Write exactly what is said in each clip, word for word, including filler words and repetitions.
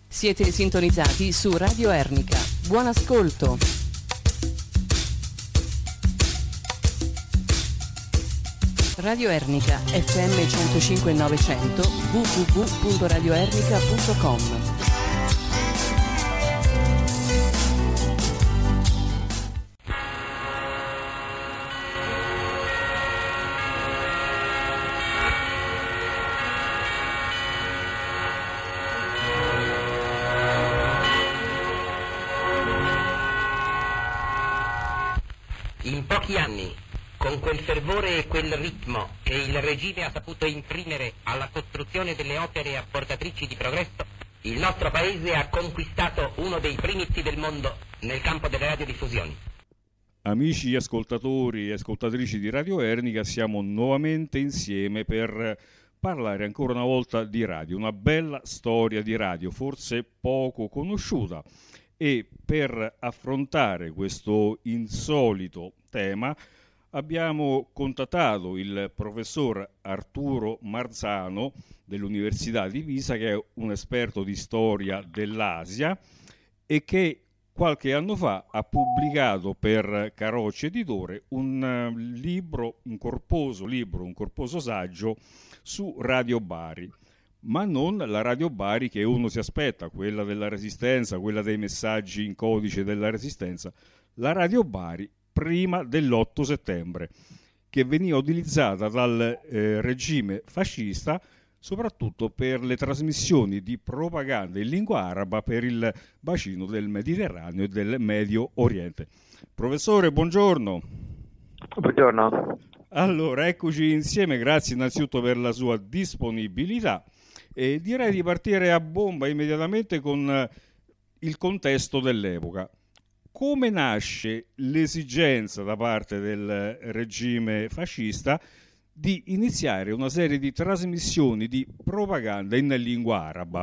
Siete sintonizzati su Radio Ernica. Buon ascolto. Radio Ernica F M centocinque e novecento w w w punto radio ernica punto com. In pochi anni, con quel fervore e quel ritmo che il regime ha saputo imprimere alla costruzione delle opere apportatrici di progresso, il nostro paese ha conquistato uno dei primizi del mondo nel campo delle radiodiffusioni. Amici ascoltatori e ascoltatrici di Radio Ernica, siamo nuovamente insieme per parlare ancora una volta di radio, una bella storia di radio, forse poco conosciuta. E per affrontare questo insolito tema abbiamo contattato il professor Arturo Marzano dell'Università di Pisa, che è un esperto di storia dell'Asia e che qualche anno fa ha pubblicato per Carocci Editore un libro, un corposo libro, un corposo saggio su Radio Bari. Ma non la Radio Bari che uno si aspetta, quella della Resistenza, quella dei messaggi in codice della Resistenza, la Radio Bari prima dell'otto settembre, che veniva utilizzata dal eh, regime fascista soprattutto per le trasmissioni di propaganda in lingua araba per il bacino del Mediterraneo e del Medio Oriente. Professore, buongiorno. Buongiorno. Allora, eccoci insieme, grazie innanzitutto per la sua disponibilità. E direi di partire a bomba immediatamente con il contesto dell'epoca. Come nasce l'esigenza da parte del regime fascista di iniziare una serie di trasmissioni di propaganda in lingua araba?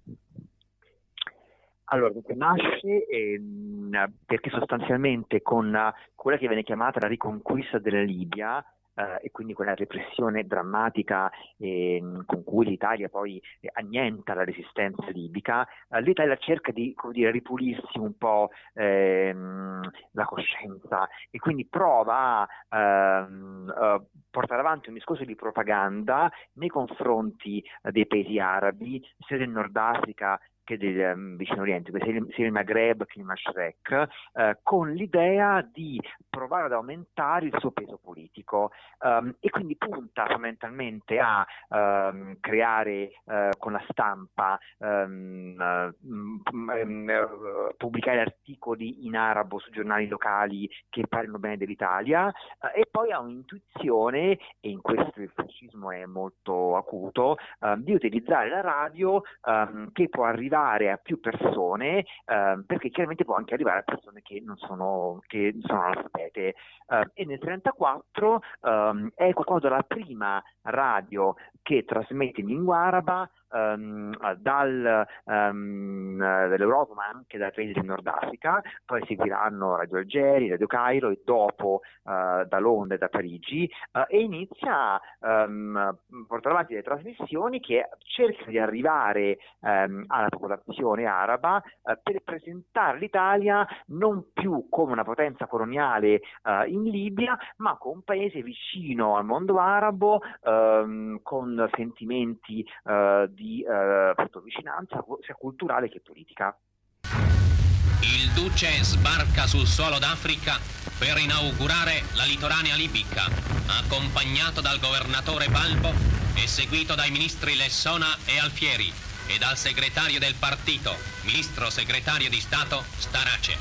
Allora, nasce ehm, perché sostanzialmente con quella che viene chiamata la riconquista della Libia, Uh, e quindi quella repressione drammatica eh, con cui l'Italia poi eh, annienta la resistenza libica, uh, l'Italia cerca di, come dire, ripulirsi un po' ehm, la coscienza e quindi prova a ehm, uh, portare avanti un discorso di propaganda nei confronti uh, dei paesi arabi, sia del Nord Africa che del um, vicino Oriente, sia il Maghreb che il Mashrek, eh, con l'idea di provare ad aumentare il suo peso politico um, e quindi punta fondamentalmente a um, creare uh, con la stampa, um, uh, um, uh, pubblicare articoli in arabo su giornali locali che parlino bene dell'Italia uh, e poi ha un'intuizione, e in questo il fascismo è molto acuto, uh, di utilizzare la radio um, che può arrivare a più persone, eh, perché chiaramente può anche arrivare a persone che non sono che sono analfabete. Eh, e nel trentaquattro eh, è qualcosa la prima radio che trasmette in lingua araba um, dal, um, dall'Europa, ma anche dai paesi del Nord Africa. Poi seguiranno Radio Algeri, Radio Cairo e dopo uh, da Londra e da Parigi, uh, e inizia a um, portare avanti delle trasmissioni che cercano di arrivare um, alla popolazione araba uh, per presentare l'Italia non più come una potenza coloniale uh, in Libia, ma come un paese vicino al mondo arabo, um, con sentimenti uh, di uh, vicinanza sia culturale che politica. Il duce sbarca sul suolo d'Africa per inaugurare la litoranea libica, accompagnato dal governatore Balbo e seguito dai ministri Lessona e Alfieri e dal segretario del partito, ministro segretario di Stato Starace.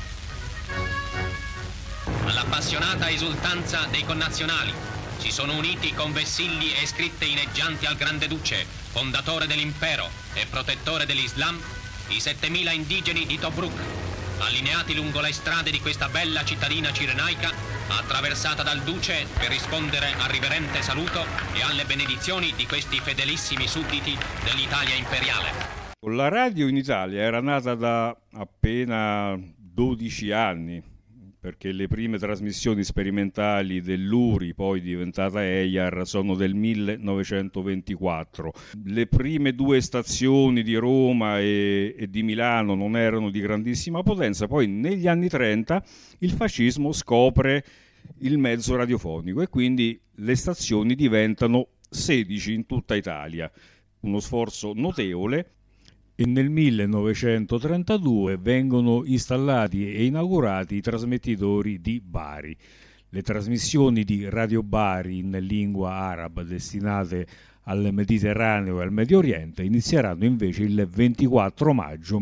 All'appassionata esultanza dei connazionali si sono uniti con vessilli e scritte ineggianti al Grande Duce, fondatore dell'impero e protettore dell'Islam, i settemila indigeni di Tobruk, allineati lungo le strade di questa bella cittadina cirenaica, attraversata dal Duce per rispondere al riverente saluto e alle benedizioni di questi fedelissimi sudditi dell'Italia imperiale. La radio in Italia era nata da appena dodici anni, perché le prime trasmissioni sperimentali dell'U R I, poi diventata E I A R, sono del millenovecentoventiquattro. Le prime due stazioni di Roma e, e di Milano non erano di grandissima potenza, poi negli anni trenta il fascismo scopre il mezzo radiofonico e quindi le stazioni diventano sedici in tutta Italia, uno sforzo notevole. E nel millenovecentotrentadue vengono installati e inaugurati i trasmettitori di Bari. Le trasmissioni di Radio Bari in lingua araba destinate al Mediterraneo e al Medio Oriente inizieranno invece il ventiquattro maggio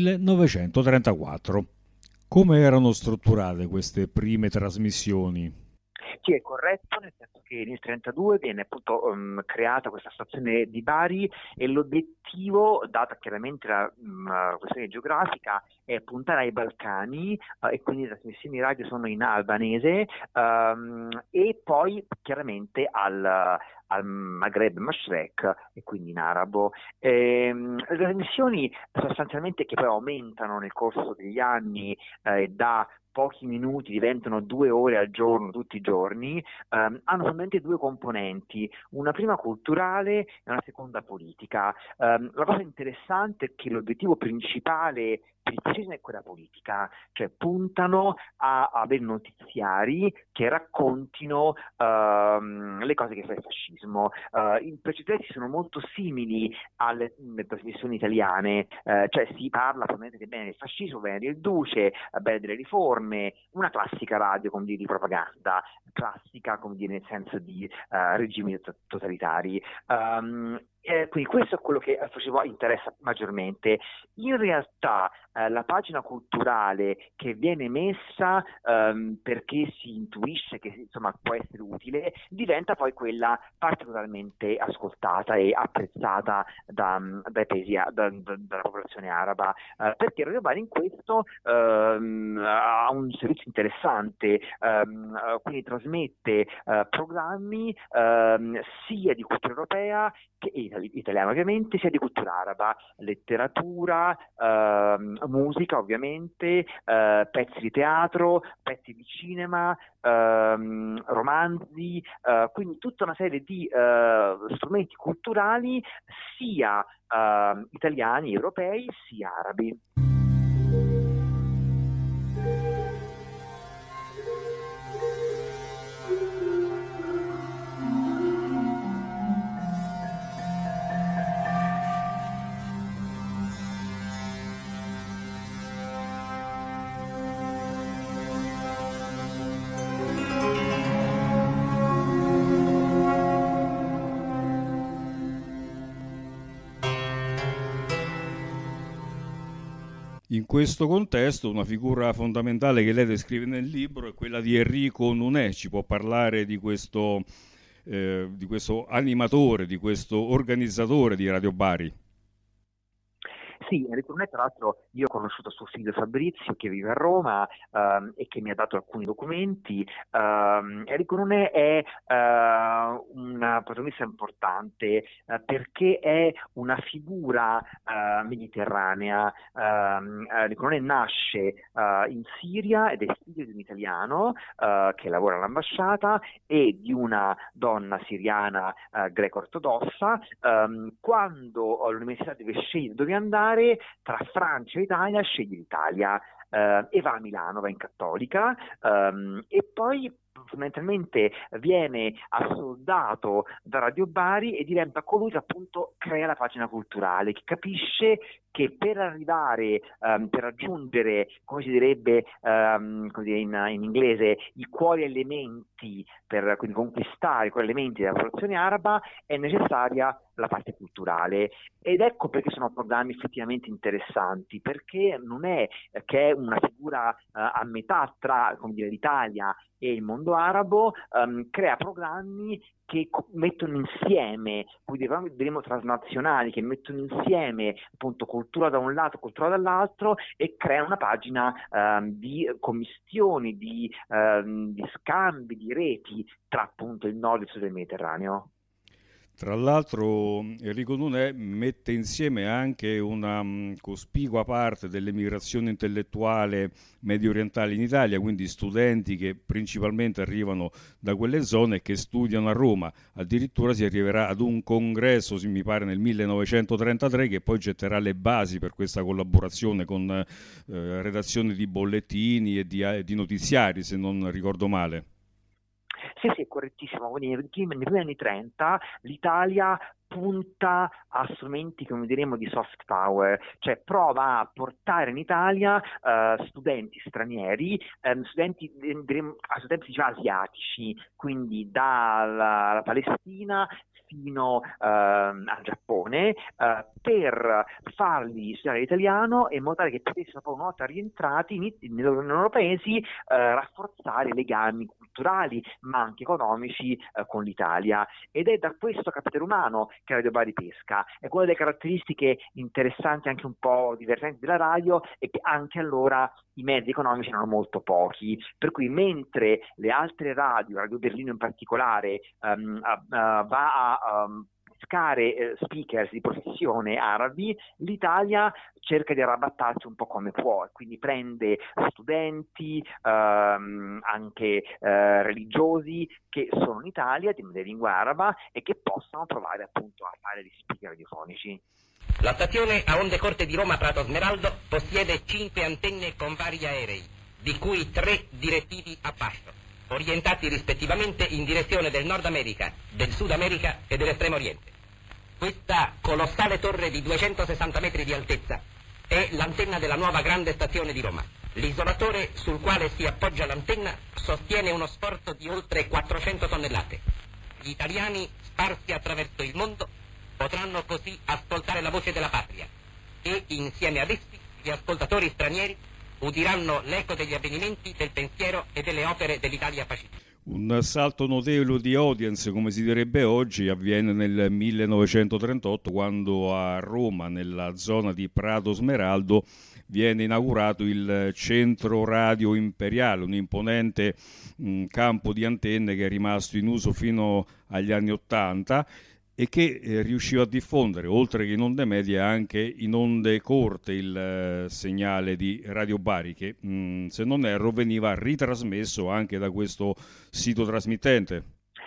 millenovecentotrentaquattro. Come erano strutturate queste prime trasmissioni? Sì, è corretto, nel senso che nel trentadue viene appunto um, creata questa stazione di Bari e l'obiettivo, data chiaramente la um, questione geografica, è puntare ai Balcani uh, e quindi le trasmissioni radio sono in albanese um, e poi chiaramente al, al Maghreb Mashrek e quindi in arabo. Ehm, le trasmissioni sostanzialmente che poi aumentano nel corso degli anni eh, da pochi minuti diventano due ore al giorno tutti i giorni, ehm, hanno solamente due componenti, una prima culturale e una seconda politica. Um, la cosa interessante è che l'obiettivo principale per il fascismo è quella politica, cioè puntano a avere notiziari che raccontino uh, le cose che fa il fascismo. Uh, I precedenti sono molto simili alle, alle trasmissioni italiane, uh, cioè si parla probabilmente bene del fascismo, bene del duce, bene delle riforme, una classica radio, come dire, di propaganda, classica, come dire, nel senso di uh, regimi totalitari. Um, Eh, quindi questo è quello che al fascismo interessa maggiormente. In realtà eh, la pagina culturale che viene messa ehm, perché si intuisce che insomma può essere utile diventa poi quella particolarmente ascoltata e apprezzata da, dai paesi, da, da, dalla popolazione araba, eh, perché Radio Bari in questo ehm, ha un servizio interessante, ehm, quindi trasmette eh, programmi ehm, sia di cultura europea che italiano ovviamente, sia di cultura araba, letteratura, ehm, musica ovviamente, eh, pezzi di teatro, pezzi di cinema, ehm, romanzi, eh, quindi tutta una serie di eh, strumenti culturali sia eh, italiani, europei, sia arabi. In questo contesto una figura fondamentale che lei descrive nel libro è quella di Enrico Nunè. Ci può parlare di questo, eh, di questo animatore, di questo organizzatore di Radio Bari? Sì, Enrico Nunè, tra l'altro io ho conosciuto suo figlio Fabrizio che vive a Roma ehm, e che mi ha dato alcuni documenti. Um, Enrico Nunè è uh, una protagonista importante uh, perché è una figura uh, mediterranea. Um, Enrico Nunè nasce uh, in Siria ed è figlio di un italiano uh, che lavora all'ambasciata e di una donna siriana uh, greco-ortodossa. Um, quando all'università deve scegliere dove andare, tra Francia e Italia sceglie l'Italia eh, e va a Milano, va in Cattolica ehm, e poi fondamentalmente viene assoldato da Radio Bari e diventa colui che appunto crea la pagina culturale, che capisce che per arrivare, um, per raggiungere, come si direbbe um, come dire in, in inglese, i cuori elementi, per quindi conquistare i cuori elementi della popolazione araba, è necessaria la parte culturale. Ed ecco perché sono programmi effettivamente interessanti, perché non è che è una figura uh, a metà tra, come dire, l'Italia e il mondo arabo, um, crea programmi che co- mettono insieme, quindi diremo transnazionali, che mettono insieme appunto cultura da un lato, cultura dall'altro e creano una pagina um, di commistioni, di, um, di scambi, di reti tra appunto il nord e il sud del Mediterraneo. Tra l'altro Enrico Nunè mette insieme anche una um, cospicua parte dell'emigrazione intellettuale medio orientale in Italia, quindi studenti che principalmente arrivano da quelle zone e che studiano a Roma. Addirittura si arriverà ad un congresso, mi pare nel millenovecentotrentatré, che poi getterà le basi per questa collaborazione con eh, redazione di bollettini e di, eh, di notiziari, se non ricordo male. Sì, sì, è correttissimo. Quindi nei primi anni trenta l'Italia punta a strumenti, come diremo, di soft power, cioè prova a portare in Italia uh, studenti stranieri, um, studenti, diremo, studenti diciamo, asiatici, quindi dalla, dalla Palestina fino uh, al Giappone, uh, per farli studiare l'italiano e in modo tale che potessero poi, una volta rientrati nei, nei loro paesi, uh, rafforzare i legami culturali ma anche economici uh, con l'Italia. Ed è da questo capitale umano che Radio Bari pesca. È una delle caratteristiche interessanti, anche un po' divertenti della radio, è che anche allora i mezzi economici erano molto pochi, per cui mentre le altre radio, Radio Berlino in particolare, um, uh, uh, va a um, pescare eh, speakers di professione arabi, l'Italia cerca di arrabattarsi un po' come può, quindi prende studenti, ehm, anche eh, religiosi che sono in Italia di, di lingua araba e che possono provare appunto a fare gli speaker radiofonici. La stazione a onde corte di Roma Prato Smeraldo possiede cinque antenne con vari aerei, di cui tre direttivi a passo, orientati rispettivamente in direzione del Nord America, del Sud America e dell'Estremo Oriente. Questa colossale torre di duecentosessanta metri di altezza è l'antenna della nuova grande stazione di Roma. L'isolatore sul quale si appoggia l'antenna sostiene uno sforzo di oltre quattrocento tonnellate. Gli italiani sparsi attraverso il mondo potranno così ascoltare la voce della patria e insieme ad essi gli ascoltatori stranieri udiranno l'eco degli avvenimenti, del pensiero e delle opere dell'Italia pacifica. Un salto notevole di audience, come si direbbe oggi, avviene nel millenovecentotrentotto, quando a Roma, nella zona di Prato Smeraldo, viene inaugurato il Centro Radio Imperiale, un imponente mh, campo di antenne che è rimasto in uso fino agli anni Ottanta e che eh, riusciva a diffondere, oltre che in onde medie, anche in onde corte il eh, segnale di Radio Bari, che mh, se non erro veniva ritrasmesso anche da questo sito trasmittente.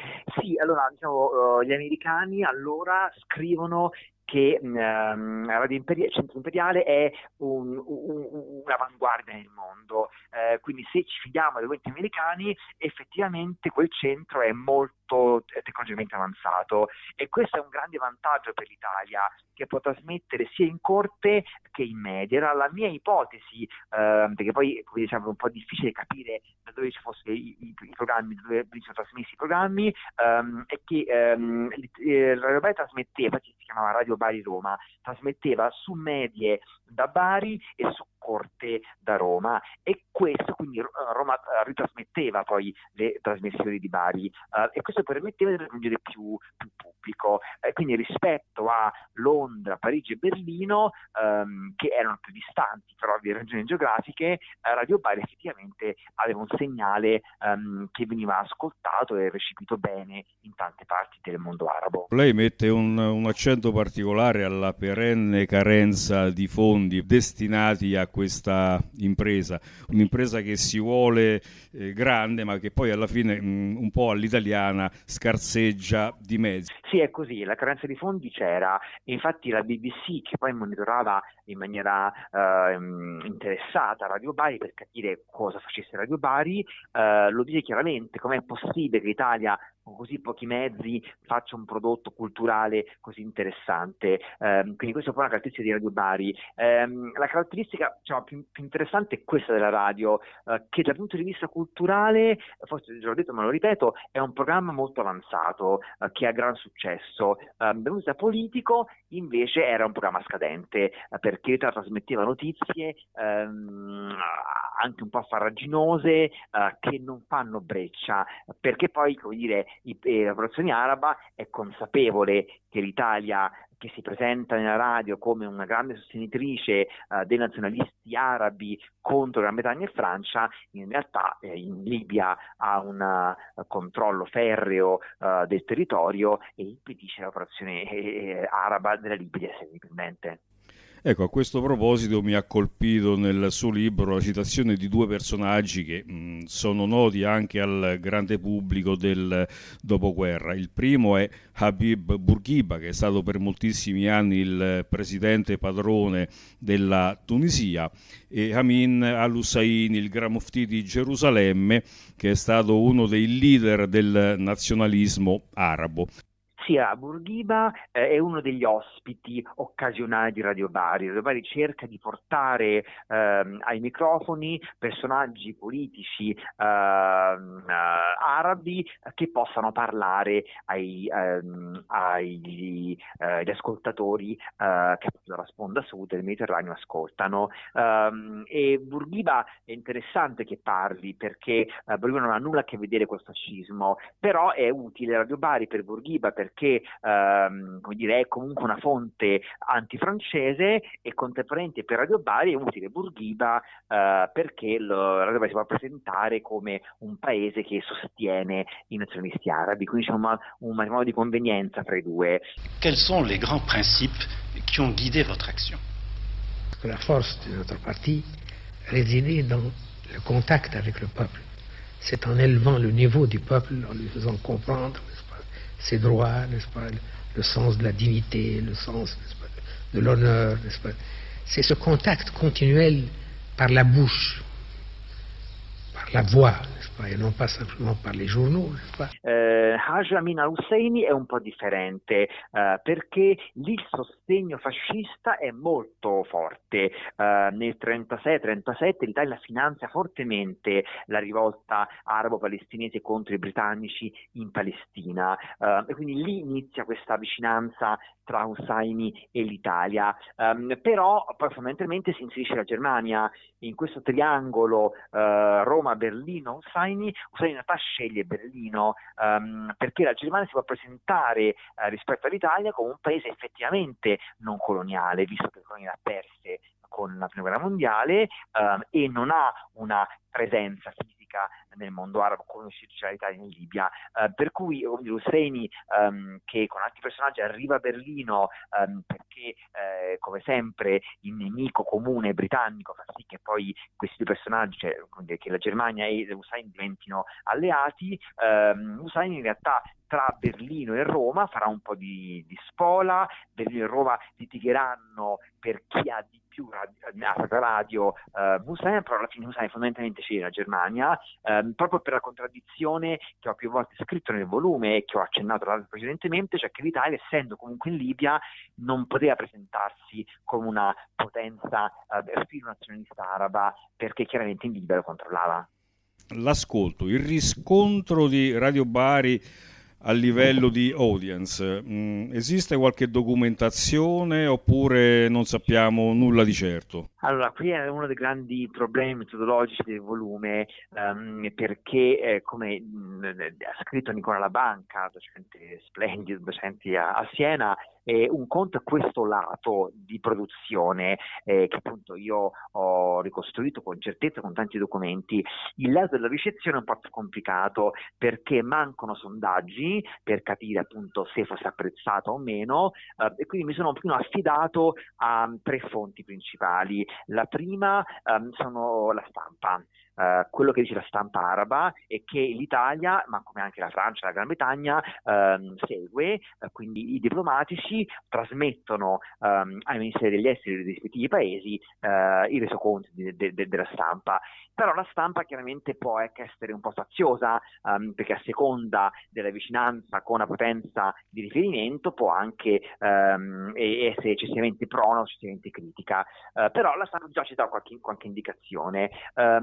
Sì, allora diciamo uh, gli americani allora scrivono che um, Radio Imperiale, Centro Imperiale è un, un, un'avanguardia nel mondo, eh, quindi se ci fidiamo dei documenti americani effettivamente quel centro è molto tecnologicamente avanzato e questo è un grande vantaggio per l'Italia, che può trasmettere sia in corte che in media. Era la mia ipotesi, eh, perché poi come diciamo, è un po' difficile capire da dove ci fossero i, i, i programmi, da dove venissero trasmessi i programmi, ehm, è che ehm, eh, Radio Bari trasmetteva, si chiamava Radio Bari Roma, trasmetteva su medie da Bari e su corte da Roma, e questo quindi Roma uh, ritrasmetteva poi le trasmissioni di Bari uh, e questo permetteva di raggiungere più, più pubblico, eh, quindi rispetto a Londra, Parigi e Berlino, um, che erano più distanti per ovvie ragioni geografiche, uh, Radio Bari effettivamente aveva un segnale um, che veniva ascoltato e recepito bene in tante parti del mondo arabo. Lei mette un, un accento particolare alla perenne carenza di fondi destinati a questa impresa, un'impresa che si vuole eh, grande ma che poi alla fine mh, un po' all'italiana scarseggia di mezzi. Sì, è così, la carenza di fondi c'era, infatti la B B C, che poi monitorava in maniera eh, interessata Radio Bari per capire cosa facesse Radio Bari, eh, lo dice chiaramente: com'è possibile che l'Italia con così pochi mezzi faccia un prodotto culturale così interessante, eh, quindi questa è un po' una caratteristica di Radio Bari. Eh, la caratteristica diciamo, più, più interessante è questa della radio, eh, che dal punto di vista culturale, forse già l'ho detto ma lo ripeto, è un programma molto avanzato, eh, che ha gran successo. Eh, dal punto di vista politico invece era un programma scadente, eh, perché trasmetteva notizie ehm, anche un po' farraginose, eh, che non fanno breccia, perché poi, come dire, I, eh, la popolazione araba è consapevole che l'Italia che si presenta nella radio come una grande sostenitrice uh, dei nazionalisti arabi contro Gran Bretagna e Francia, in realtà eh, in Libia ha un uh, controllo ferreo uh, del territorio e impedisce l'operazione eh, araba della Libia di essere indipendente. Ecco, a questo proposito mi ha colpito nel suo libro la citazione di due personaggi che mh, sono noti anche al grande pubblico del dopoguerra. Il primo è Habib Bourguiba, che è stato per moltissimi anni il presidente padrone della Tunisia, e Amin al-Hussein, il Gran Muftì di Gerusalemme, che è stato uno dei leader del nazionalismo arabo. Sia Bourguiba eh, è uno degli ospiti occasionali di Radio Bari. Radio Bari cerca di portare ehm, ai microfoni personaggi politici ehm, eh, arabi che possano parlare ai, ehm, ai, eh, agli ascoltatori eh, che dalla sponda sud del Mediterraneo ascoltano. Um, e Bourguiba è interessante che parli perché uh, Bourguiba non ha nulla a che vedere col fascismo, però è utile Radio Bari per Bourguiba perché che ehm, come dire, è comunque una fonte antifrancese, e contemporaneamente per Radio Bari è utile Bourguiba eh, perché lo, Radio Bari si può presentare come un paese che sostiene i nazionalisti arabi, quindi c'è un, un matrimonio di convenienza tra i due. Quels sont les grands principes qui ont guidé votre action? La force de notre parti résidait dans le contact avec le peuple. C'est en élevant le niveau du peuple, en lui faisant comprendre ses droits, n'est-ce pas, le sens de la dignité, le sens, n'est-ce pas, de l'honneur, n'est-ce pas. C'est ce contact continuel par la bouche, par la voix, n'est-ce pas, et non pas simplement par les journaux, n'est-ce pas. Eh, Haj Amin al-Husseini è un po' differente eh, perché lì il sostegno fascista è molto forte. Eh, nel trentasei trentasette l'Italia finanzia fortemente la rivolta arabo-palestinese contro i britannici in Palestina eh, e quindi lì inizia questa vicinanza tra Husseini e l'Italia, um, però poi fondamentalmente si inserisce la Germania in questo triangolo uh, Roma-Berlino-Husseini. Husseini in realtà sceglie Berlino um, perché la Germania si può presentare uh, rispetto all'Italia come un paese effettivamente non coloniale, visto che le colonie l'ha perse con la prima guerra mondiale um, e non ha una presenza fisica nel mondo arabo come c'è l'Italia in Libia, uh, per cui Husseini um, che con altri personaggi arriva a Berlino um, perché eh, come sempre il nemico comune britannico fa sì che poi questi due personaggi, cioè che la Germania e Hussein diventino alleati. um, Hussein in realtà tra Berlino e Roma farà un po' di, di spola. Berlino e Roma litigheranno per chi ha di più radio, radio uh, Hussein, però alla fine Hussein fondamentalmente sceglie la Germania, um, proprio per la contraddizione che ho più volte scritto nel volume e che ho accennato precedentemente, cioè che l'Italia, essendo comunque in Libia, non poteva presentarsi come una potenza uh, spirito nazionalista araba, perché chiaramente in Libia lo controllava. L'ascolto, il riscontro di Radio Bari a livello di audience, mm, esiste qualche documentazione oppure non sappiamo nulla di certo? Allora, qui è uno dei grandi problemi metodologici del volume, um, perché eh, come mh, ha scritto Nicola Labanca, docente splendido, docente a, a Siena, eh, un conto è questo lato di produzione eh, che appunto io ho ricostruito con certezza con tanti documenti. Il lato della ricezione è un po' più complicato perché mancano sondaggi per capire appunto se fosse apprezzato o meno, eh, e quindi mi sono un pochino affidato a tre fonti principali. La prima um, sono la stampa. Uh, quello che dice la stampa araba è che l'Italia, ma come anche la Francia e la Gran Bretagna, um, segue, uh, quindi i diplomatici trasmettono um, ai ministeri degli esteri dei rispettivi paesi uh, i resoconti de- de- de- della stampa. Però la stampa chiaramente può essere un po' faziosa, um, perché a seconda della vicinanza con la potenza di riferimento può anche um, essere eccessivamente prona o eccessivamente critica. Uh, però la stampa già ci dà qualche, qualche indicazione. Um, una seconda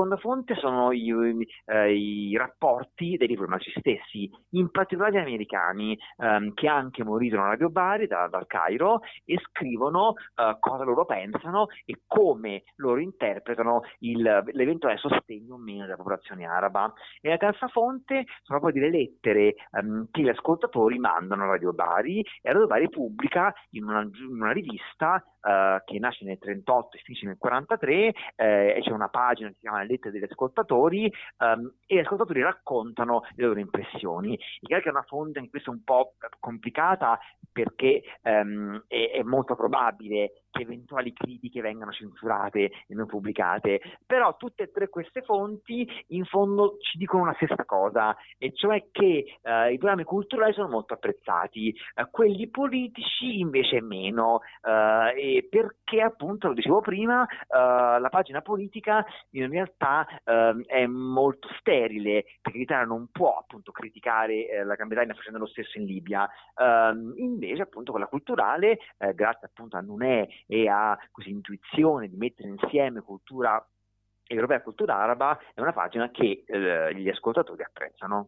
seconda fonte sono i, eh, i rapporti dei diplomatici stessi, in particolare gli americani, ehm, che anche morirono a Radio Bari da, dal Cairo e scrivono eh, cosa loro pensano e come loro interpretano il, l'eventuale sostegno o meno della popolazione araba. E la terza fonte sono proprio delle lettere ehm, che gli ascoltatori mandano a Radio Bari, e Radio Bari pubblica in una, in una rivista Uh, che nasce nel trentotto e finisce nel quarantatré, eh, e c'è una pagina che si chiama Le lettere degli ascoltatori, um, e gli ascoltatori raccontano le loro impressioni. Il che è una fonte anche questa un po' complicata, perché um, è, è molto probabile che eventuali critiche vengano censurate e non pubblicate, però tutte e tre queste fonti in fondo ci dicono una stessa cosa, e cioè che uh, i programmi culturali sono molto apprezzati, uh, quelli politici invece meno, uh, e perché appunto, lo dicevo prima, uh, la pagina politica in realtà uh, è molto sterile, perché l'Italia non può appunto criticare uh, la Gran Bretagna facendo lo stesso in Libia, uh, invece appunto quella culturale, uh, grazie appunto a Nunè e a così intuizione di mettere insieme cultura europea e cultura araba, è una pagina che uh, gli ascoltatori apprezzano.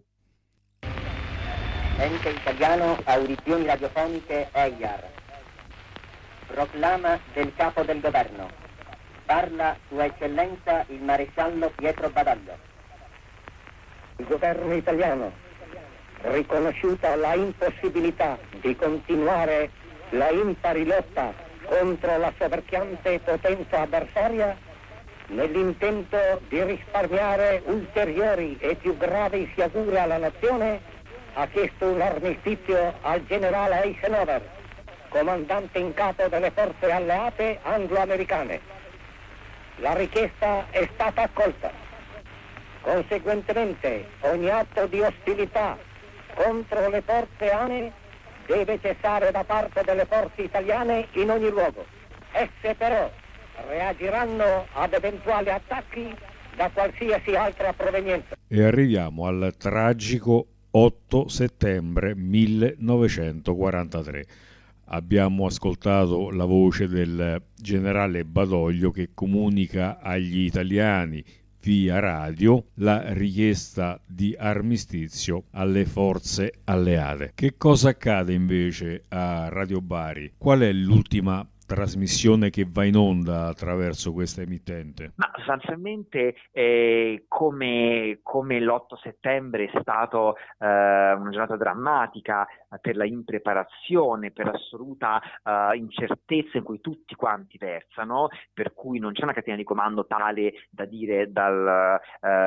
Ente italiano, audizioni radiofoniche E I A R. Proclama del capo del governo. Parla Sua Eccellenza il maresciallo Pietro Badaglio. Il governo italiano, riconosciuta la impossibilità di continuare la impari lotta contro la soverchiante potenza avversaria, nell'intento di risparmiare ulteriori e più gravi sciagure alla nazione, ha chiesto un armistizio al generale Eisenhower, comandante in capo delle forze alleate anglo-americane. La richiesta è stata accolta. Conseguentemente, ogni atto di ostilità contro le forze A N E deve cessare da parte delle forze italiane in ogni luogo. Esse però reagiranno ad eventuali attacchi da qualsiasi altra provenienza. E arriviamo al tragico otto settembre millenovecentoquarantatré. Abbiamo ascoltato la voce del generale Badoglio che comunica agli italiani via radio la richiesta di armistizio alle forze alleate. Che cosa accade invece a Radio Bari? Qual è l'ultima trasmissione che va in onda attraverso questa emittente? Ma sostanzialmente eh, come, come l'otto settembre è stato eh, una giornata drammatica per la impreparazione, per l'assoluta eh, incertezza in cui tutti quanti versano, per cui non c'è una catena di comando tale da dire dal,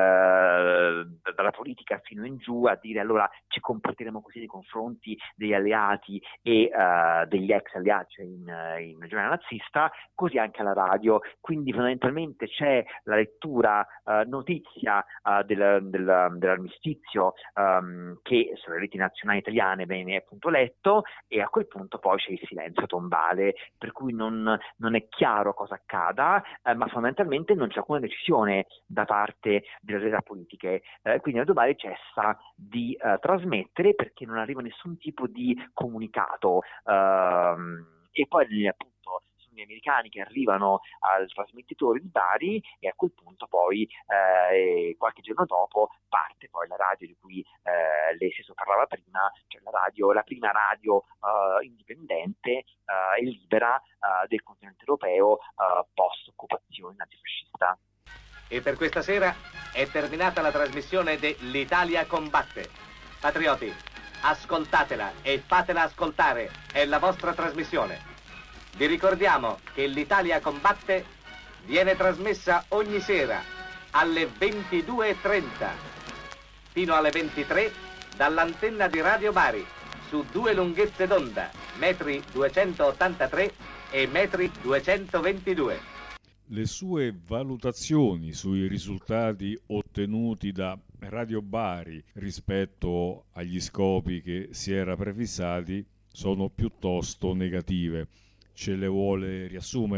eh, dalla politica fino in giù a dire allora ci comporteremo così nei confronti degli alleati e eh, degli ex alleati, cioè in, in regione nazista, così anche alla radio. Quindi fondamentalmente c'è la lettura uh, notizia uh, del, del, dell'armistizio um, che sulle reti nazionali italiane viene appunto letto, e a quel punto poi c'è il silenzio tombale, per cui non, non è chiaro cosa accada, uh, ma fondamentalmente non c'è alcuna decisione da parte delle realtà politiche, uh, quindi Radio Bari cessa di uh, trasmettere perché non arriva nessun tipo di comunicato, uh, e poi appunto gli americani che arrivano al trasmettitore di Bari, e a quel punto poi eh, qualche giorno dopo parte poi la radio di cui eh, lei stesso parlava prima, cioè la radio, la prima radio eh, indipendente eh, e libera eh, del continente europeo eh, post occupazione nazifascista. E per questa sera è terminata la trasmissione de L'Italia combatte. Patrioti, ascoltatela e fatela ascoltare, è la vostra trasmissione. Vi ricordiamo che l'Italia combatte viene trasmessa ogni sera alle ventidue e trenta fino alle ventitré dall'antenna di Radio Bari su due lunghezze d'onda, metri duecentottantatré e metri duecentoventidue. Le sue valutazioni sui risultati ottenuti da Radio Bari rispetto agli scopi che si era prefissati sono piuttosto negative. Ce le vuole riassumere?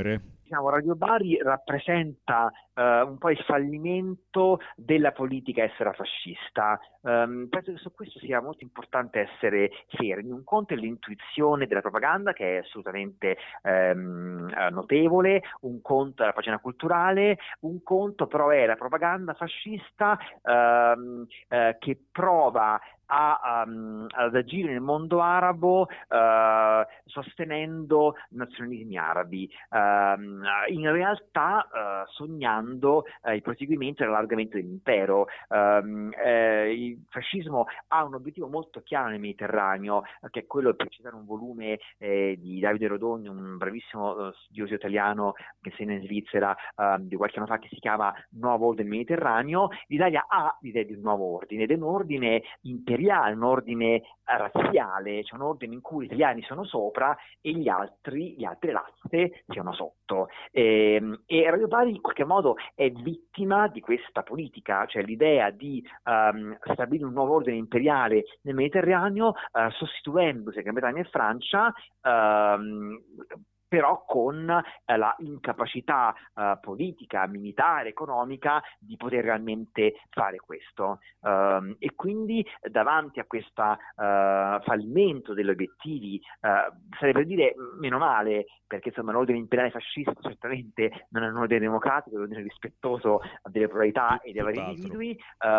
diciamo, Radio Bari rappresenta uh, un po' il fallimento della politica estera fascista. Um, penso che su questo sia molto importante essere fermi. Un conto è l'intuizione della propaganda, che è assolutamente um, notevole, un conto è la pagina culturale, un conto però è la propaganda fascista um, uh, che prova A, um, ad agire nel mondo arabo uh, sostenendo nazionalismi arabi, uh, in realtà uh, sognando uh, il proseguimento e l'allargamento dell'impero. Uh, eh, il fascismo ha un obiettivo molto chiaro nel Mediterraneo, uh, che è quello, per citare un volume eh, di Davide Rodogni, un bravissimo uh, studioso italiano che insegna in Svizzera uh, di qualche anno fa, che si chiama Nuovo Ordine Mediterraneo. L'Italia ha l'idea di un nuovo ordine, ed è un ordine imperiale, un ordine razziale, cioè un ordine in cui gli italiani sono sopra e gli altri, le altre razze siano sotto. E, e Radio Bari in qualche modo è vittima di questa politica, cioè l'idea di um, stabilire un nuovo ordine imperiale nel Mediterraneo, uh, sostituendosi a Gran Bretagna e Francia, um, però con eh, la incapacità eh, politica, militare, economica di poter realmente fare questo. Uh, e quindi davanti a questo uh, fallimento degli obiettivi, uh, sarebbe dire meno male, perché insomma l'ordine imperiale fascista certamente non è un ordine democratico, è un ordine rispettoso delle pluralità e dei vari individui,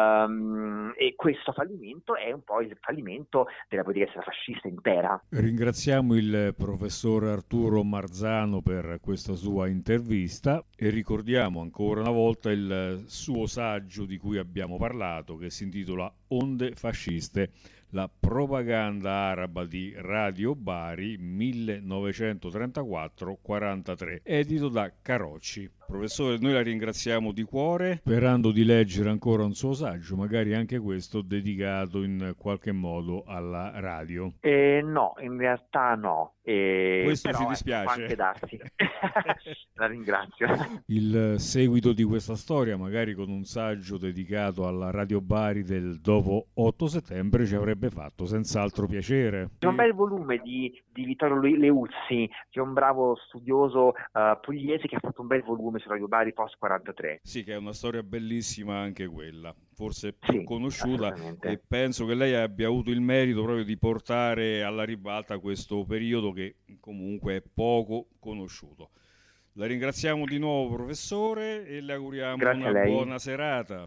um, e questo fallimento è un po' il fallimento della politica estera fascista intera. Ringraziamo il professor Arturo Marzano per questa sua intervista e ricordiamo ancora una volta il suo saggio di cui abbiamo parlato, che si intitola Onde fasciste, la propaganda araba di Radio Bari millenovecentotrentaquattro quarantatré, edito da Carocci. Professore, noi la ringraziamo di cuore, sperando di leggere ancora un suo saggio, magari anche questo dedicato in qualche modo alla radio. Eh, no, in realtà no. Eh, questo però, ci dispiace. Eh, può anche darsi. La ringrazio. Il seguito di questa storia, magari con un saggio dedicato alla Radio Bari del dopo otto settembre, ci avrebbe fatto senz'altro piacere. C'è un bel volume di, di Vittorio Leuzzi, che è un bravo studioso uh, pugliese, che ha fatto un bel volume su Radio Bari post quarantatré. Sì, che è una storia bellissima anche quella, forse più sì, conosciuta, e penso che lei abbia avuto il merito proprio di portare alla ribalta questo periodo che comunque è poco conosciuto. La ringraziamo di nuovo, professore, e le auguriamo Grazie una a lei. buona serata.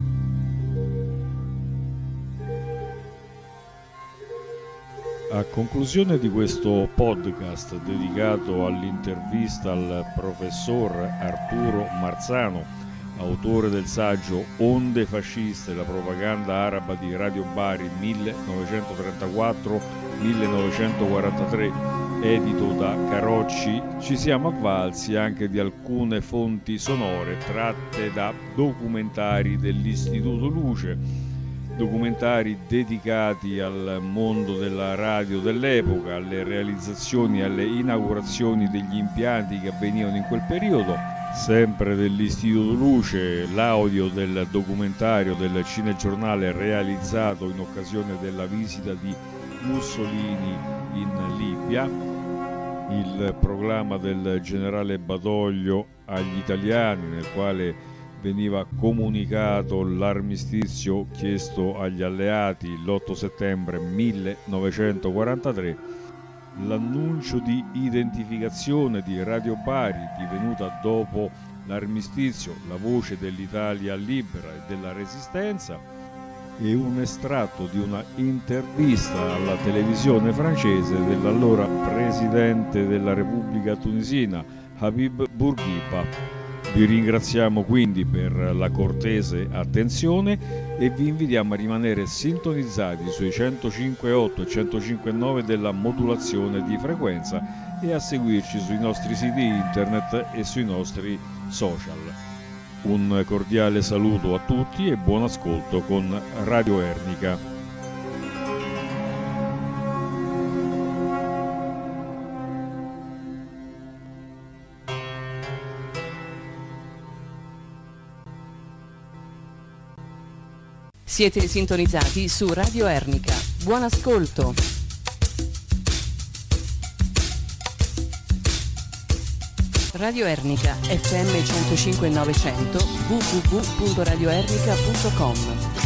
A conclusione di questo podcast dedicato all'intervista al professor Arturo Marzano, autore del saggio Onde fasciste, la propaganda araba di Radio Bari millenovecentotrentaquattro millenovecentoquarantatré, edito da Carocci, ci siamo avvalsi anche di alcune fonti sonore tratte da documentari dell'Istituto Luce, documentari dedicati al mondo della radio dell'epoca, alle realizzazioni e alle inaugurazioni degli impianti che avvenivano in quel periodo. Sempre dell'Istituto Luce, l'audio del documentario del cinegiornale realizzato in occasione della visita di Mussolini in Libia, il proclama del generale Badoglio agli italiani, nel quale veniva comunicato l'armistizio chiesto agli alleati l'otto settembre millenovecentoquarantatré, l'annuncio di identificazione di Radio Bari, divenuta dopo l'armistizio la voce dell'Italia libera e della Resistenza, e un estratto di una intervista alla televisione francese dell'allora presidente della Repubblica Tunisina, Habib Bourguiba. Vi ringraziamo quindi per la cortese attenzione e vi invitiamo a rimanere sintonizzati sui centocinque virgola otto e centocinque virgola nove della modulazione di frequenza e a seguirci sui nostri siti internet e sui nostri social. Un cordiale saluto a tutti e buon ascolto con Radio Ernica. Siete sintonizzati su Radio Ernica. Buon ascolto. Radio Ernica F M centocinque novecento w w w punto radio ernica punto com.